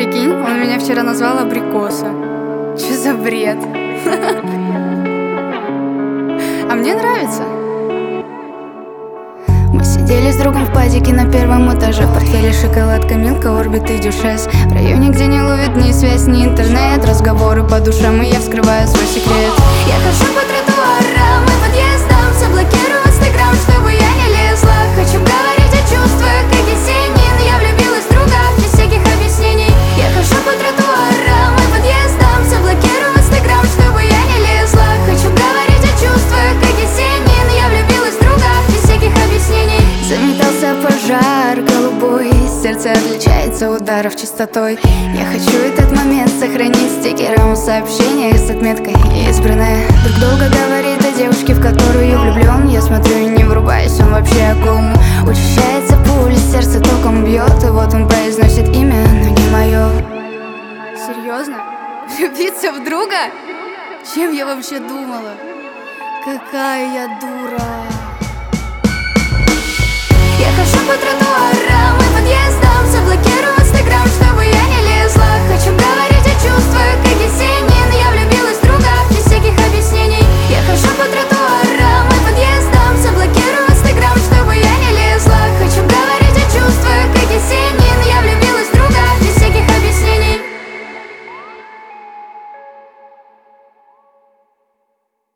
Прикинь, он меня вчера назвал абрикоса. Чё за бред? А мне нравится. Мы сидели с другом в падике на первом этаже. В портфеле шоколадка, Милка, Орбит и Дюшес. В районе, где не ловит ни связь, ни интернет. Разговоры по душам, и я вскрываю свой секрет. Я хожу по тротуарам и подъездам, все блокирую Инстаграм, чтобы я не лезла. Хочу говорить о чувствах, как Есенин. Я влюбилась в друга, без всяких объяснений. Я хожу по тротуарам и подъездам, все блокирую Инстаграм, чтобы я не лезла. Хочу говорить о чувствах, как Есенин. Я влюбилась в друга, без всяких объяснений. Заметался пожар голубой, сердце отличается ударов частотой. Я хочу этот момент сохранить стикером в сообщениях с отметкой избранная. Друг долго говорит о девушке, в которую я влюблен. Я смотрю и не врубаюсь, он вообще о ком. Учащается пульс, сердце током бьет. И вот он произносит имя, но не мое. Серьезно? Влюбиться в друга? Чем я вообще думала? Какая я дура.